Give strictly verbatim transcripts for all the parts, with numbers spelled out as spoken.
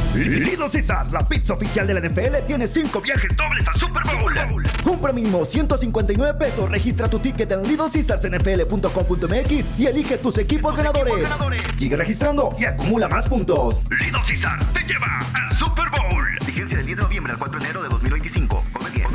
Little Caesars, la pizza oficial de la N F L, tiene cinco viajes dobles al Super Bowl. Compra mínimo ciento cincuenta y nueve pesos, registra tu ticket en little caesars n f l punto com punto m x y elige tus equipos, tus ganadores. equipos ganadores. Sigue registrando y acumula más puntos. Little Caesars te lleva al Super Bowl. Vigencia del diez de noviembre al cuatro de enero de dos mil veinticinco. Come bien.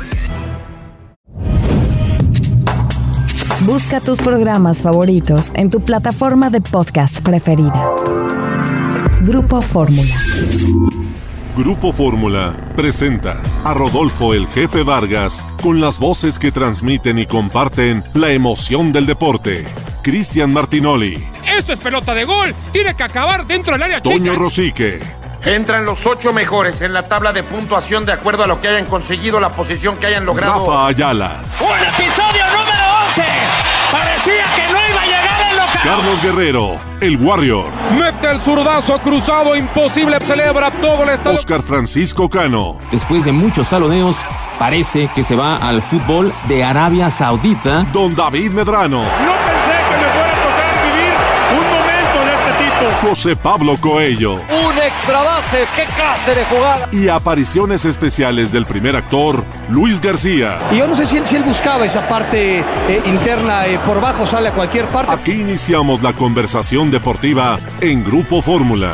Busca tus programas favoritos en tu plataforma de podcast preferida. Grupo Fórmula. Grupo Fórmula presenta a Rodolfo el Jefe Vargas con las voces que transmiten y comparten la emoción del deporte. Cristian Martinoli. Esto es pelota de gol. Tiene que acabar dentro del área chica. Toño Rosique. Entran los ocho mejores en la tabla de puntuación de acuerdo a lo que hayan conseguido, la posición que hayan logrado. Rafa Ayala. ¡Un episodio número once! Parecía que no iba a llegar el local. Carlos Guerrero, el Warrior. Mete el zurdazo cruzado, imposible, celebra todo el estadio. Oscar Francisco Cano. Después de muchos taloneos, parece que se va al fútbol de Arabia Saudita. Don David Medrano. No pensé que me fuera a tocar vivir un momento de este tipo. José Pablo Coello. Un extra base, qué clase de jugada. Y apariciones especiales del primer actor, Luis García. Y yo no sé si él, si él buscaba esa parte eh, interna, eh, por bajo sale a cualquier parte. Aquí iniciamos la conversación deportiva en Grupo Fórmula.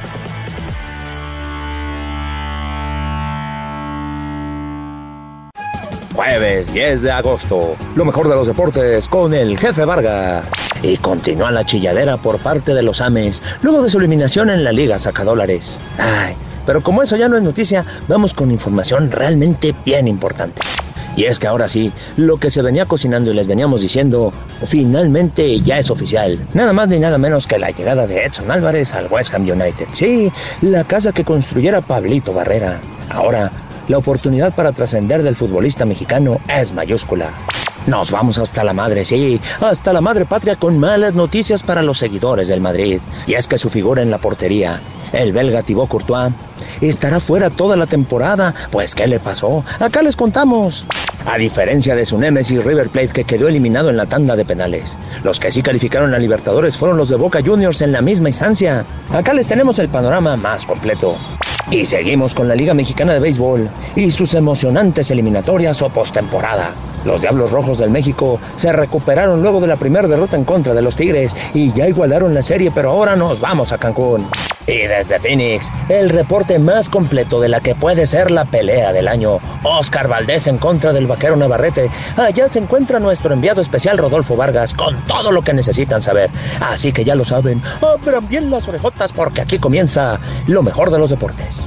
Jueves diez de agosto, lo mejor de los deportes con el Jefe Vargas. Y continúa la chilladera por parte de los Ames, luego de su eliminación en la Liga Sacadólares. Ay, pero como eso ya no es noticia, vamos con información realmente bien importante. Y es que ahora sí, lo que se venía cocinando y les veníamos diciendo, finalmente ya es oficial. Nada más ni nada menos que la llegada de Edson Álvarez al West Ham United. Sí, la casa que construyera Pablito Barrera. Ahora, la oportunidad para trascender del futbolista mexicano es mayúscula. Nos vamos hasta la madre, sí, hasta la madre patria con malas noticias para los seguidores del Madrid. Y es que su figura en la portería, el belga Thibaut Courtois, estará fuera toda la temporada. Pues, ¿qué le pasó? Acá les contamos. A diferencia de su némesis River Plate, que quedó eliminado en la tanda de penales, los que sí calificaron a Libertadores fueron los de Boca Juniors en la misma instancia. Acá les tenemos el panorama más completo. Y seguimos con la Liga Mexicana de Béisbol y sus emocionantes eliminatorias o postemporada. Los Diablos Rojos del México se recuperaron luego de la primera derrota en contra de los Tigres y ya igualaron la serie, pero ahora nos vamos a Cancún. Y desde Phoenix, el reporte más completo de la que puede ser la pelea del año, Oscar Valdés en contra del Vaquero Navarrete. Allá se encuentra nuestro enviado especial Rodolfo Vargas con todo lo que necesitan saber. Así que ya lo saben, abran bien las orejotas porque aquí comienza lo mejor de los deportes.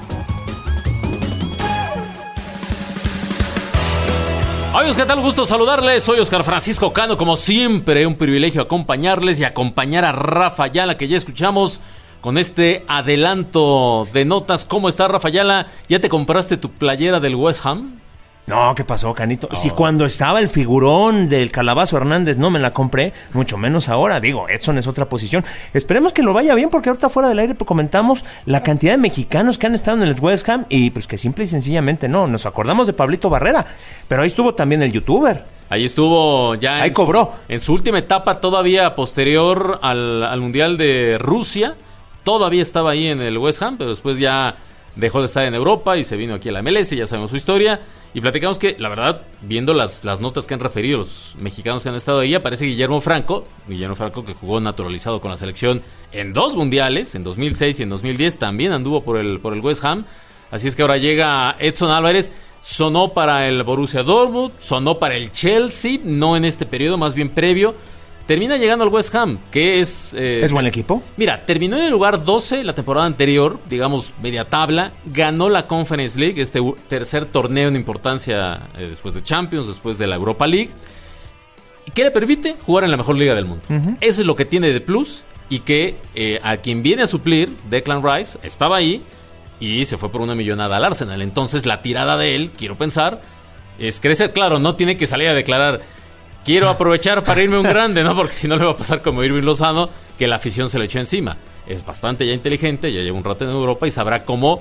Amigos, ¿qué tal? Gusto saludarles. Soy Oscar Francisco Cano. Como siempre, un privilegio acompañarles y acompañar a Rafa Ayala, que ya escuchamos con este adelanto de notas. ¿Cómo está, Rafa Ayala? ¿Ya te compraste tu playera del West Ham? No, ¿qué pasó, Canito? Oh. Si cuando estaba el figurón del Calabazo Hernández no me la compré, mucho menos ahora. Digo, Edson es otra posición. Esperemos que lo vaya bien, porque ahorita fuera del aire comentamos la cantidad de mexicanos que han estado en el West Ham y pues que simple y sencillamente no. Nos acordamos de Pablito Barrera, pero ahí estuvo también el youtuber. Ahí estuvo ya. Ahí en cobró. Su, en su última etapa, todavía posterior al, al Mundial de Rusia. Todavía estaba ahí en el West Ham, pero después ya dejó de estar en Europa y se vino aquí a la M L S, ya sabemos su historia. Y platicamos que, la verdad, viendo las, las notas que han referido los mexicanos que han estado ahí, aparece Guillermo Franco. Guillermo Franco, que jugó naturalizado con la selección en dos mundiales, en dos mil seis y en dos mil diez, también anduvo por el, por el West Ham. Así es que ahora llega Edson Álvarez. Sonó para el Borussia Dortmund, sonó para el Chelsea, no en este periodo, más bien previo. Termina llegando al West Ham, que es... Eh, ¿Es buen equipo? Mira, terminó en el lugar doce la temporada anterior, digamos, media tabla. Ganó la Conference League, este tercer torneo en importancia eh, después de Champions, después de la Europa League. ¿Qué le permite? Jugar en la mejor liga del mundo. Uh-huh. Eso es lo que tiene de plus y que eh, a quien viene a suplir, Declan Rice, estaba ahí y se fue por una millonada al Arsenal. Entonces la tirada de él, quiero pensar, es crecer. Claro, no tiene que salir a declarar... Quiero aprovechar para irme un grande, ¿no? Porque si no le va a pasar como Irving Lozano, que la afición se le echó encima. Es bastante ya inteligente, ya lleva un rato en Europa y sabrá cómo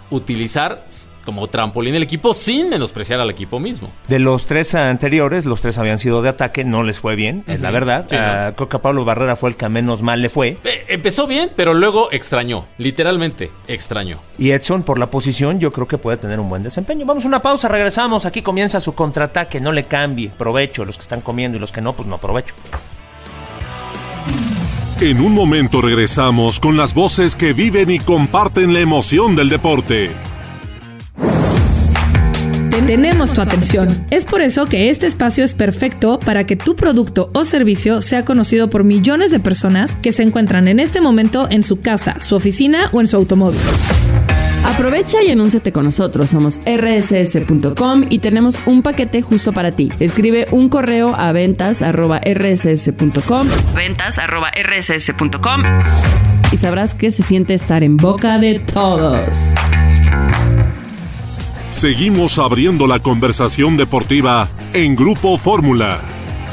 utilizar como trampolín el equipo sin menospreciar al equipo mismo. De los tres anteriores, los tres habían sido de ataque, no les fue bien, uh-huh. es la verdad. Sí, uh, ¿no? Coca Pablo Barrera fue el que menos mal le fue. Eh, empezó bien, pero luego extrañó, literalmente extrañó. Y Edson, por la posición, yo creo que puede tener un buen desempeño. Vamos a una pausa, regresamos, aquí comienza su contraataque, no le cambie, provecho, los que están comiendo y los que no, pues no, provecho. En un momento regresamos con las voces que viven y comparten la emoción del deporte. Tenemos tu atención. Es por eso que este espacio es perfecto para que tu producto o servicio sea conocido por millones de personas que se encuentran en este momento en su casa, su oficina o en su automóvil. Aprovecha y anúnciate con nosotros. Somos erre ese ese punto com y tenemos un paquete justo para ti. Escribe un correo a ventas arroba erre ese ese punto com ventas arroba erre ese ese punto com y sabrás que se siente estar en boca de todos. Seguimos abriendo la conversación deportiva en Grupo Fórmula.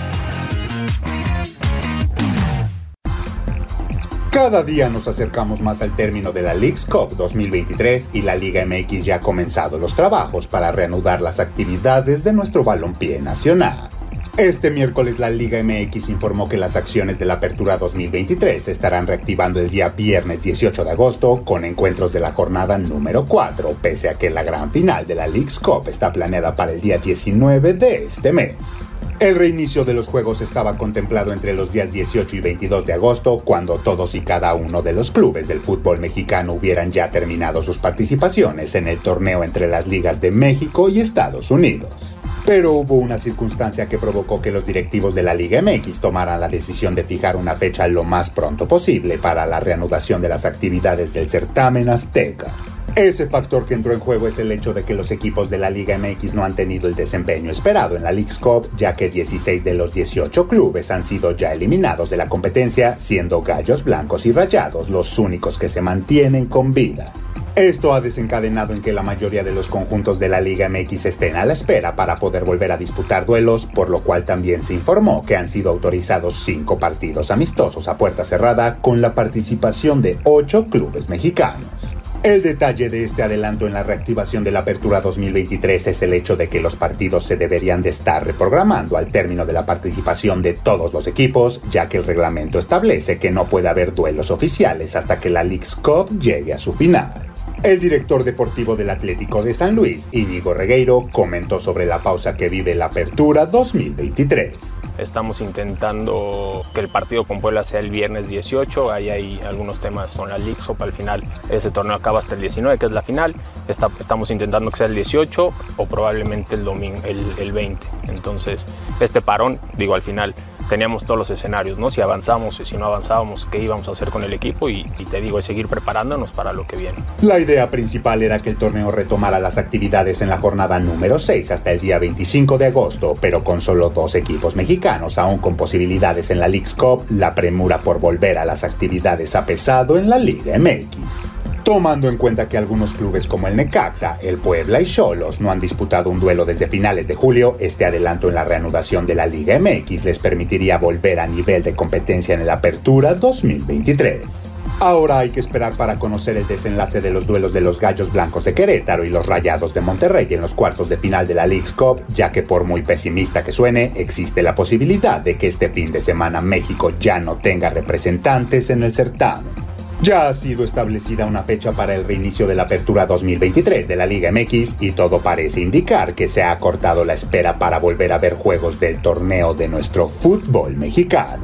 Cada día nos acercamos más al término de la Leagues Cup dos mil veintitrés y la Liga eme equis ya ha comenzado los trabajos para reanudar las actividades de nuestro balompié nacional. Este miércoles la Liga eme equis informó que las acciones de la Apertura dos mil veintitrés se estarán reactivando el día viernes dieciocho de agosto con encuentros de la jornada número cuatro, pese a que la gran final de la Leagues Cup está planeada para el día diecinueve de este mes. El reinicio de los juegos estaba contemplado entre los días dieciocho y veintidós de agosto, cuando todos y cada uno de los clubes del fútbol mexicano hubieran ya terminado sus participaciones en el torneo entre las ligas de México y Estados Unidos. Pero hubo una circunstancia que provocó que los directivos de la Liga eme equis tomaran la decisión de fijar una fecha lo más pronto posible para la reanudación de las actividades del certamen azteca. Ese factor que entró en juego es el hecho de que los equipos de la Liga eme equis no han tenido el desempeño esperado en la Leagues Cup, ya que dieciséis de los dieciocho clubes han sido ya eliminados de la competencia, siendo Gallos Blancos y Rayados los únicos que se mantienen con vida. Esto ha desencadenado en que la mayoría de los conjuntos de la Liga eme equis estén a la espera para poder volver a disputar duelos, por lo cual también se informó que han sido autorizados cinco partidos amistosos a puerta cerrada con la participación de ocho clubes mexicanos. El detalle de este adelanto en la reactivación de la Apertura dos mil veintitrés es el hecho de que los partidos se deberían de estar reprogramando al término de la participación de todos los equipos, ya que el reglamento establece que no puede haber duelos oficiales hasta que la Leagues Cup llegue a su final. El director deportivo del Atlético de San Luis, Íñigo Regueiro, comentó sobre la pausa que vive la Apertura dos mil veintitrés. Estamos intentando que el partido con Puebla sea el viernes dieciocho, ahí hay algunos temas con la Leagues Cup, al final ese torneo acaba hasta el diecinueve, que es la final. Está, estamos intentando que sea el dieciocho o probablemente el domingo, el, el veinte. Entonces, este parón, digo, al final teníamos todos los escenarios, ¿no? Si avanzamos y si no avanzábamos, qué íbamos a hacer con el equipo y, y te digo, es seguir preparándonos para lo que viene. La idea principal era que el torneo retomara las actividades en la jornada número seis hasta el día veinticinco de agosto, pero con solo dos equipos mexicanos, aún con posibilidades en la Leagues Cup, la premura por volver a las actividades ha pesado en la Liga eme equis. Tomando en cuenta que algunos clubes como el Necaxa, el Puebla y Xolos no han disputado un duelo desde finales de julio, este adelanto en la reanudación de la Liga eme equis les permitiría volver a nivel de competencia en el Apertura dos mil veintitrés. Ahora hay que esperar para conocer el desenlace de los duelos de los Gallos Blancos de Querétaro y los Rayados de Monterrey en los cuartos de final de la Leagues Cup, ya que por muy pesimista que suene, existe la posibilidad de que este fin de semana México ya no tenga representantes en el certamen. Ya ha sido establecida una fecha para el reinicio de la Apertura dos mil veintitrés de la Liga eme equis y todo parece indicar que se ha acortado la espera para volver a ver juegos del torneo de nuestro fútbol mexicano.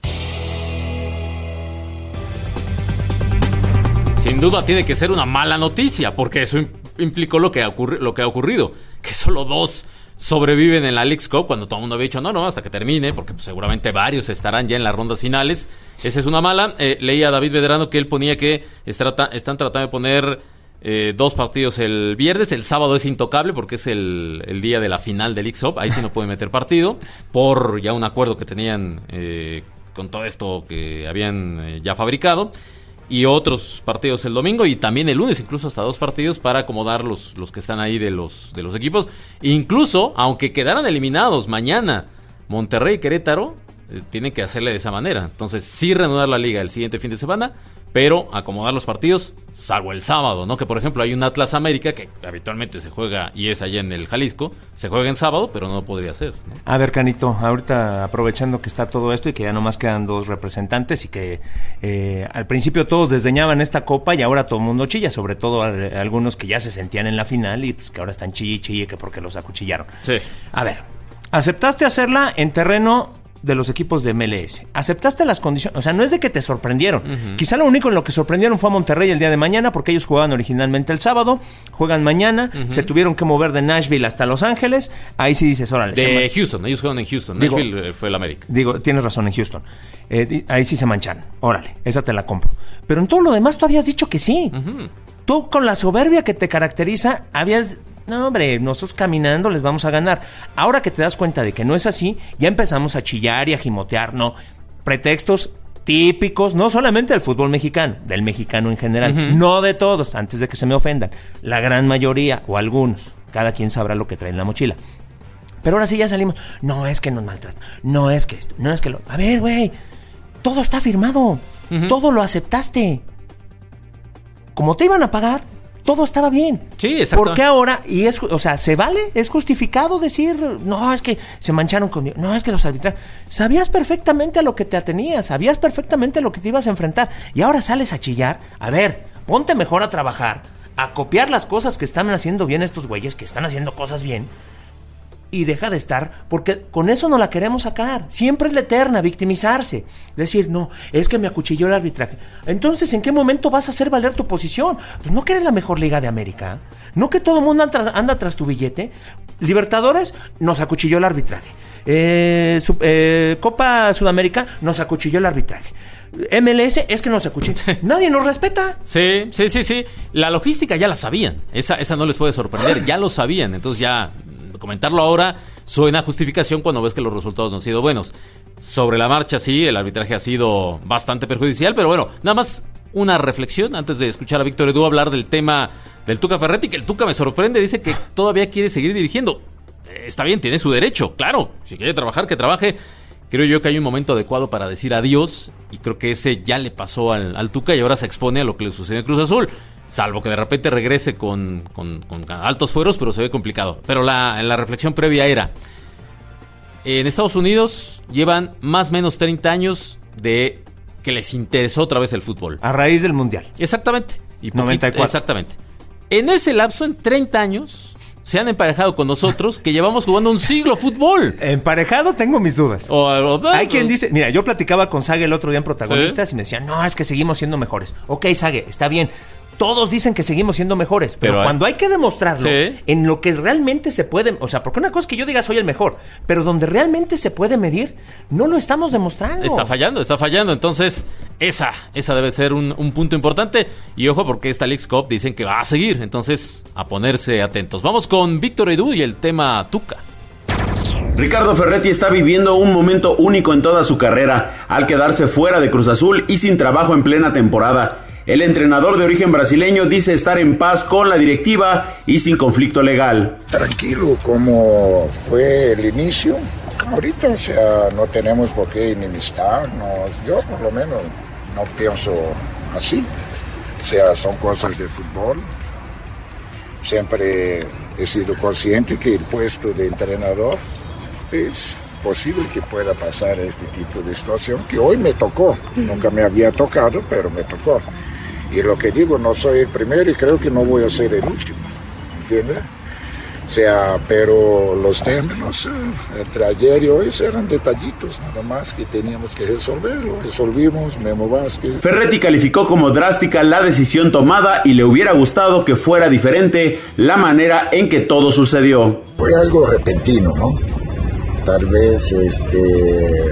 Sin duda tiene que ser una mala noticia, porque eso implicó lo que ha, ocurri- lo que ha ocurrido, que solo dos sobreviven en la Leagues Cup, cuando todo el mundo había dicho no, no, hasta que termine, porque pues, seguramente varios estarán ya en las rondas finales. Esa es una mala. Eh, leía a David Medrano que él ponía que estrata, están tratando de poner eh, dos partidos el viernes. El sábado es intocable porque es el, el día de la final de Leagues Cup. Ahí sí no pueden meter partido por ya un acuerdo que tenían eh, con todo esto que habían eh, ya fabricado. Y otros partidos el domingo y también el lunes, incluso hasta dos partidos para acomodar los, los que están ahí de los, de los equipos. Incluso, aunque quedaran eliminados mañana Monterrey y Querétaro, eh, tienen que hacerle de esa manera. Entonces, sí reanudar la liga el siguiente fin de semana, pero acomodar los partidos, salvo el sábado, ¿no? Que por ejemplo hay un Atlas América que habitualmente se juega y es allá en el Jalisco, se juega en sábado, pero no podría ser, ¿no? A ver, Canito, ahorita aprovechando que está todo esto y que ya nomás quedan dos representantes y que eh, al principio todos desdeñaban esta copa y ahora todo el mundo chilla, sobre todo a, a algunos que ya se sentían en la final y pues que ahora están chille chille que porque los acuchillaron. Sí. A ver, aceptaste hacerla en terreno de los equipos de M L S. Aceptaste las condiciones, o sea, no es de que te sorprendieron. Uh-huh. Quizá lo único en lo que sorprendieron fue a Monterrey el día de mañana, porque ellos jugaban originalmente el sábado, juegan mañana, uh-huh. se tuvieron que mover de Nashville hasta Los Ángeles. Ahí sí dices, órale. De Houston, ellos juegan en Houston. Digo, Nashville fue el América. Digo, tienes razón, en Houston. Eh, ahí sí se manchan. Órale, esa te la compro. Pero en todo lo demás tú habías dicho que sí. Uh-huh. Tú, con la soberbia que te caracteriza, habías... No, hombre, nosotros caminando les vamos a ganar. Ahora que te das cuenta de que no es así, ya empezamos a chillar y a gimotear, no. Pretextos típicos, no solamente del fútbol mexicano, del mexicano en general. Uh-huh. No de todos, antes de que se me ofendan. La gran mayoría, o algunos. Cada quien sabrá lo que trae en la mochila. Pero ahora sí ya salimos. No es que nos maltratan. No es que esto. No es que lo... A ver, güey. Todo está firmado. Uh-huh. Todo lo aceptaste. Como te iban a pagar... Todo estaba bien. Sí, exacto. ¿Por qué ahora? Y es, o sea, ¿se vale? ¿Es justificado decir, no, es que se mancharon conmigo? No, es que los arbitrajes... Sabías perfectamente a lo que te atenías, sabías perfectamente a lo que te ibas a enfrentar. Y ahora sales a chillar. A ver, ponte mejor a trabajar, a copiar las cosas que están haciendo bien estos güeyes, que están haciendo cosas bien. Y deja de estar, porque con eso no la queremos sacar. Siempre es la eterna, victimizarse. Decir, no, es que me acuchilló el arbitraje. Entonces, ¿en qué momento vas a hacer valer tu posición? Pues no que eres la mejor liga de América. No que todo el mundo anda tras, anda tras tu billete. Libertadores, nos acuchilló el arbitraje. Eh, sub, eh, Copa Sudamérica, nos acuchilló el arbitraje. M L S es que nos acuchilló. Sí. Nadie nos respeta. Sí, sí, sí, sí. La logística ya la sabían. Esa, esa no les puede sorprender. Ya lo sabían. Entonces ya... Comentarlo ahora suena justificación cuando ves que los resultados no han sido buenos. Sobre la marcha, sí, el arbitraje ha sido bastante perjudicial, pero bueno, nada más una reflexión antes de escuchar a Víctor Edu hablar del tema del Tuca Ferretti, que el Tuca me sorprende, dice que todavía quiere seguir dirigiendo. Eh, está bien, tiene su derecho, claro, si quiere trabajar, que trabaje. Creo yo que hay un momento adecuado para decir adiós, y creo que ese ya le pasó al, al Tuca y ahora se expone a lo que le sucedió en Cruz Azul. Salvo que de repente regrese con, con, con altos fueros, pero se ve complicado. Pero la, la reflexión previa era... En Estados Unidos llevan más o menos treinta años de que les interesó otra vez el fútbol. A raíz del Mundial. Exactamente. Y noventa y cuatro. Exactamente. En ese lapso, en treinta años... se han emparejado con nosotros, que llevamos jugando un siglo fútbol. Emparejado tengo mis dudas. O, o, Hay quien dice... Mira, yo platicaba con Sague el otro día en Protagonistas, ¿eh? Y me decían, no, es que seguimos siendo mejores. Ok, Sague, está bien. Todos dicen que seguimos siendo mejores, pero, pero cuando hay que demostrarlo, ¿sí? En lo que realmente se puede... O sea, porque una cosa es que yo diga soy el mejor, pero donde realmente se puede medir, no lo estamos demostrando. Está fallando, está fallando. Entonces, esa esa debe ser un, un punto importante. Y ojo, porque esta Leagues Cup dicen que va a seguir. Entonces, a ponerse atentos. Vamos con Víctor Edu y el tema Tuca. Ricardo Ferretti está viviendo un momento único en toda su carrera, al quedarse fuera de Cruz Azul y sin trabajo en plena temporada. El entrenador de origen brasileño dice estar en paz con la directiva y sin conflicto legal. Tranquilo como fue el inicio. Ahorita, o sea, no tenemos por qué enemistarnos. Yo por lo menos no pienso así. O sea, son cosas de fútbol. Siempre he sido consciente que el puesto de entrenador es posible que pueda pasar este tipo de situación que hoy me tocó. Nunca me había tocado, pero me tocó. Y lo que digo, no soy el primero y creo que no voy a ser el último, ¿entiendes? O sea, pero los términos eh, entre ayer y hoy eran detallitos, nada más que teníamos que resolverlo. Resolvimos, Memo Vázquez. Ferretti calificó como drástica la decisión tomada y le hubiera gustado que fuera diferente la manera en que todo sucedió. Fue algo repentino, ¿no? Tal vez este,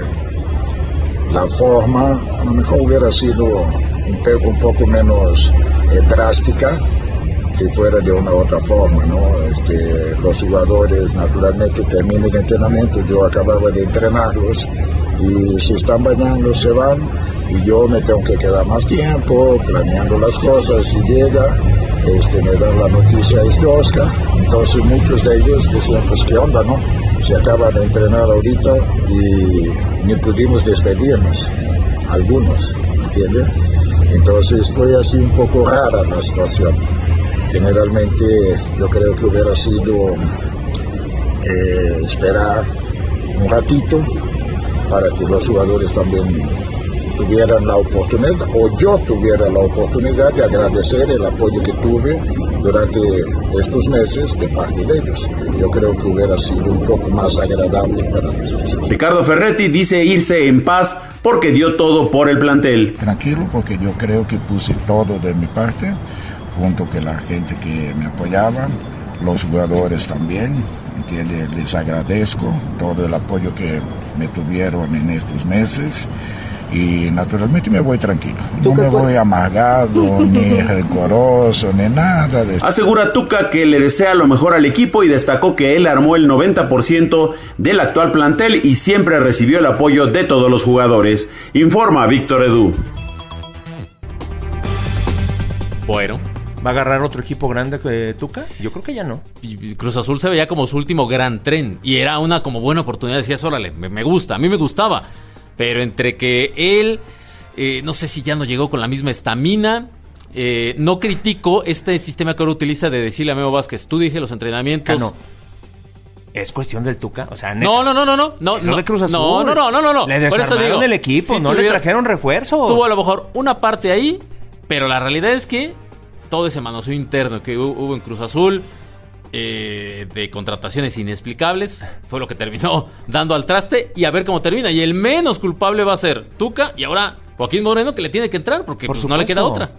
la forma a lo mejor hubiera sido un poco, un poco menos eh, drástica si fuera de una otra forma, ¿no? Este, los jugadores naturalmente terminan el entrenamiento, yo acababa de entrenarlos y si están bañando se van y yo me tengo que quedar más tiempo planeando las cosas. Si llega, este, me dan la noticia es de Oscar, entonces muchos de ellos decían pues qué onda, ¿no? Se acaba de entrenar ahorita y ni pudimos despedirnos, algunos, ¿entiendes? Entonces fue así un poco rara la situación. Generalmente yo creo que hubiera sido eh, esperar un ratito para que los jugadores también tuvieran la oportunidad, o yo tuviera la oportunidad de agradecer el apoyo que tuve durante estos meses de parte de ellos. Yo creo que hubiera sido un poco más agradable para ellos. Ricardo Ferretti dice irse en paz porque dio todo por el plantel. Tranquilo, porque yo creo que puse todo de mi parte, junto con la gente que me apoyaba, los jugadores también, ¿entiende? Les agradezco todo el apoyo que me tuvieron en estos meses. Y naturalmente me voy tranquilo, no me voy amargado, ni rencoroso, ni nada de eso. Asegura Tuca que le desea lo mejor al equipo y destacó que él armó el noventa por ciento del actual plantel y siempre recibió el apoyo de todos los jugadores. Informa Víctor Edu. Bueno, ¿va a agarrar otro equipo grande que Tuca? Yo creo que ya no. Y Cruz Azul se veía como su último gran tren y era una como buena oportunidad. Decías, órale, me, me gusta, a mí me gustaba. Pero entre que él, eh, no sé si ya no llegó con la misma estamina, eh, no critico este sistema que ahora utiliza de decirle a Memo Vázquez, tú dije los entrenamientos. Ah, no. Es cuestión del Tuca, o sea, no, no, no, no, no, no, no, de Cruz Azul. no, no, no, no, no, no. Le desarmaron el equipo, si no tuviera, le trajeron refuerzos. Tuvo a lo mejor una parte ahí, pero la realidad es que todo ese manoseo interno que hubo en Cruz Azul, Eh, de contrataciones inexplicables, fue lo que terminó dando al traste, y a ver cómo termina. Y el menos culpable va a ser Tuca y ahora Joaquín Moreno, que le tiene que entrar porque pues, no le queda otra.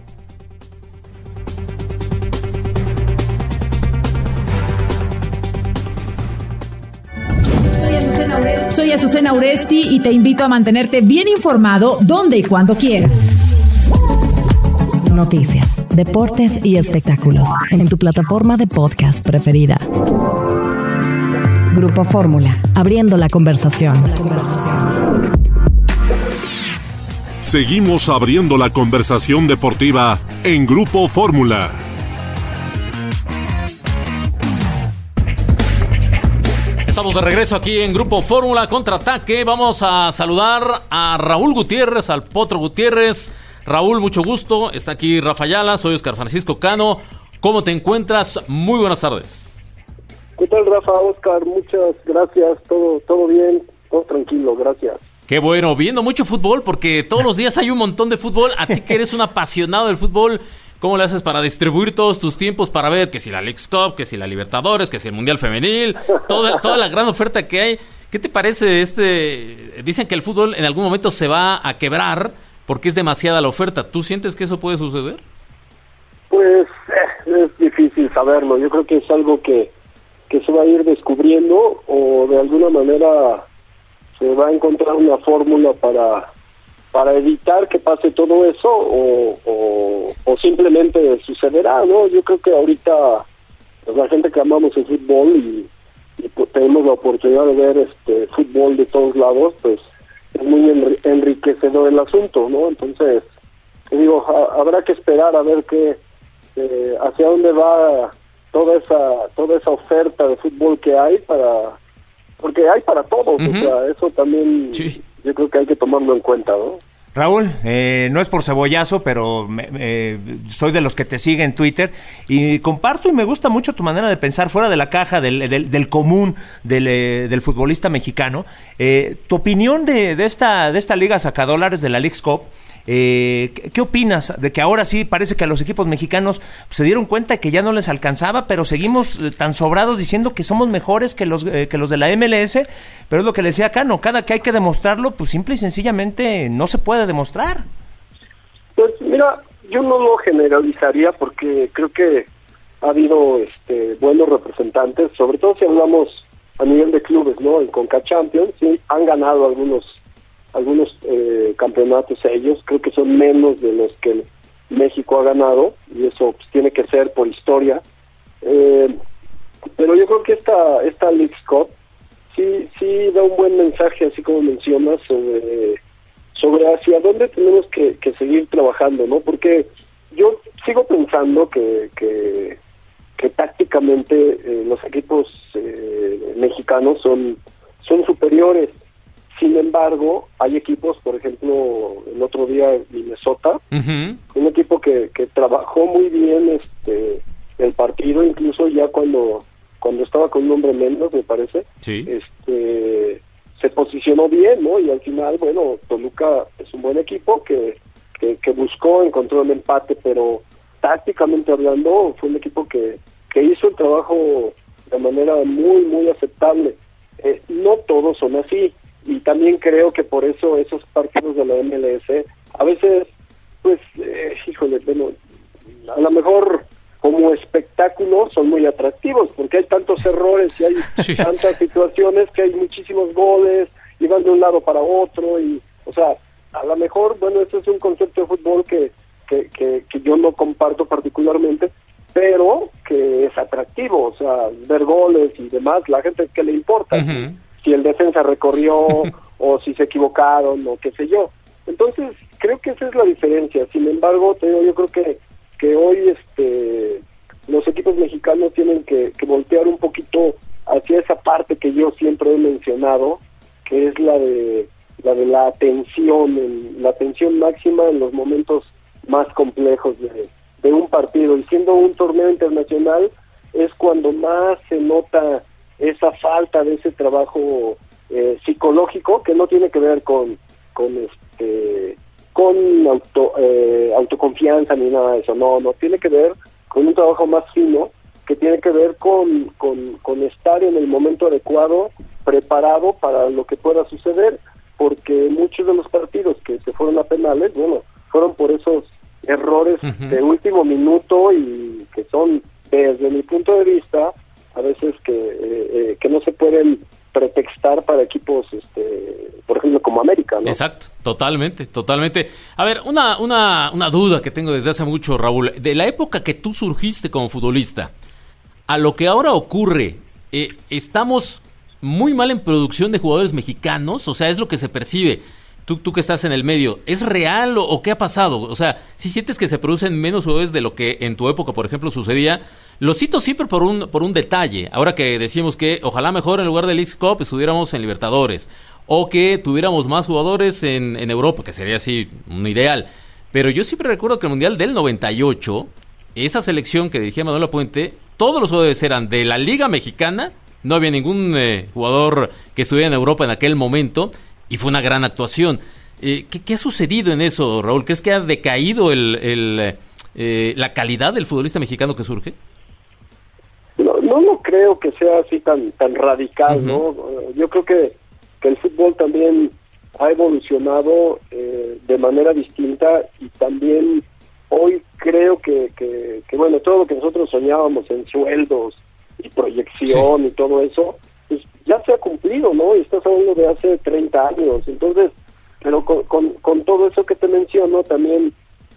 Soy Azucena Uresti. Soy Azucena Uresti y te invito a mantenerte bien informado donde y cuando quieras. Noticias, deportes y espectáculos en tu plataforma de podcast preferida. Grupo Fórmula, abriendo la conversación. Seguimos abriendo la conversación deportiva en Grupo Fórmula. Estamos de regreso aquí en Grupo Fórmula Contraataque. Vamos a saludar a Raúl Gutiérrez, al Potro Gutiérrez. Raúl, mucho gusto. Está aquí Rafa Ayala, soy Oscar Francisco Cano. ¿Cómo te encuentras? Muy buenas tardes. ¿Qué tal, Rafa? Oscar, muchas gracias. Todo, todo bien, todo tranquilo, gracias. Qué bueno, viendo mucho fútbol, porque todos los días hay un montón de fútbol. A ti que eres un apasionado del fútbol, ¿cómo le haces para distribuir todos tus tiempos para ver que si la Leagues Cup, que si la Libertadores, que si el Mundial Femenil, toda, toda la gran oferta que hay? ¿Qué te parece este? Dicen que el fútbol en algún momento se va a quebrar porque es demasiada la oferta. ¿Tú sientes que eso puede suceder? Pues eh, es difícil saberlo. Yo creo que es algo que, que se va a ir descubriendo, o de alguna manera se va a encontrar una fórmula para, para evitar que pase todo eso, o, o, o simplemente sucederá, ¿no? Yo creo que ahorita pues, la gente que amamos el fútbol y, y pues, tenemos la oportunidad de ver este fútbol de todos lados, pues es muy enriquecedor el asunto, ¿no? Entonces, te digo, ha, habrá que esperar a ver qué, eh, hacia dónde va toda esa toda esa oferta de fútbol que hay, para porque hay para todos, uh-huh. O sea, eso también sí. Yo creo que hay que tomarlo en cuenta, ¿no? Raúl, eh, no es por cebollazo, pero me, eh, soy de los que te sigue en Twitter y comparto y me gusta mucho tu manera de pensar fuera de la caja del, del, del común del, eh, del futbolista mexicano. Eh, tu opinión de, de esta de esta liga sacadólares de la Leagues Cup, eh, ¿qué, ¿qué opinas de que ahora sí parece que a los equipos mexicanos se dieron cuenta que ya no les alcanzaba, pero seguimos tan sobrados diciendo que somos mejores que los eh, que los de la M L S? Pero es lo que le decía Cano, cada que hay que demostrarlo, pues simple y sencillamente no se puede demostrar. Pues mira, yo no lo generalizaría porque creo que ha habido este buenos representantes, sobre todo si hablamos a nivel de clubes, ¿no? En Conca Champions, sí, han ganado algunos algunos eh, campeonatos ellos, creo que son menos de los que México ha ganado, y eso pues, tiene que ser por historia. Eh, pero yo creo que esta esta Leagues Cup sí sí da un buen mensaje, así como mencionas, sobre sobre hacia dónde tenemos que, que seguir trabajando, ¿no? Porque yo sigo pensando que que, que tácticamente eh, los equipos eh, mexicanos son son superiores. Sin embargo, hay equipos, por ejemplo, el otro día Minnesota, uh-huh. un equipo que, que trabajó muy bien este el partido, incluso ya cuando cuando estaba con un hombre menos, me parece, sí. este se posicionó bien, ¿no? Y al final, bueno, Toluca es un buen equipo que, que, que buscó, encontró el empate, pero tácticamente hablando, fue un equipo que, que hizo el trabajo de manera muy, muy aceptable. Eh, no todos son así, y también creo que por eso esos partidos de la M L S, a veces, pues, eh, híjole, bueno, a lo mejor como espectáculo son muy atractivos, porque hay tantos errores y hay sí. tantas situaciones que hay muchísimos goles, y van de un lado para otro, y, o sea, a lo mejor, bueno, eso es un concepto de fútbol que, que, que, que yo no comparto particularmente, pero que es atractivo, o sea, ver goles y demás, la gente que le importa, uh-huh. si el defensa recorrió o si se equivocaron o qué sé yo. Entonces, creo que esa es la diferencia. Sin embargo, te digo, yo creo que, que hoy este los equipos mexicanos tienen que, que voltear un poquito hacia esa parte que yo siempre he mencionado, que es la de la de la atención, en, la atención máxima en los momentos más complejos de, de un partido. Y siendo un torneo internacional, es cuando más se nota esa falta de ese trabajo eh, psicológico, que no tiene que ver con con este con auto, eh, autoconfianza ni nada de eso, no, no tiene que ver con un trabajo más fino, que tiene que ver con, con, con estar en el momento adecuado, preparado para lo que pueda suceder, porque muchos de los partidos que se fueron a penales, bueno, fueron por esos errores uh-huh. de último minuto, y que son, desde mi punto de vista, a veces que, eh, eh, que no se pueden pretextar para equipos, este, por ejemplo, como América, ¿no? Exacto, totalmente, totalmente. A ver, una, una, una duda que tengo desde hace mucho, Raúl. De la época que tú surgiste como futbolista a lo que ahora ocurre, eh, ¿estamos muy mal en producción de jugadores mexicanos? O sea, es lo que se percibe. Tú, tú que estás en el medio, ¿es real o, o qué ha pasado? O sea, ¿sí sientes que se producen menos jugadores de lo que en tu época, por ejemplo, sucedía? Lo cito siempre por un por un detalle. Ahora que decimos que ojalá mejor en lugar del Leagues Cup estuviéramos en Libertadores, o que tuviéramos más jugadores en, en Europa, que sería así un ideal. Pero yo siempre recuerdo que el Mundial del noventa y ocho, esa selección que dirigía Manuel Lapuente, todos los jugadores eran de la Liga Mexicana, no había ningún eh, jugador que estuviera en Europa en aquel momento, y fue una gran actuación. Eh, ¿qué, ¿Qué ha sucedido en eso, Raúl? ¿Crees que ha decaído el, el, eh, la calidad del futbolista mexicano que surge? No, no lo creo que sea así tan tan radical, uh-huh. ¿no? Yo creo que, que el fútbol también ha evolucionado eh, de manera distinta, y también hoy creo que, que, que, bueno, todo lo que nosotros soñábamos en sueldos y proyección sí. y todo eso, pues ya se ha cumplido, ¿no? Y estás hablando de hace treinta años. Entonces, pero con, con, con todo eso que te menciono, también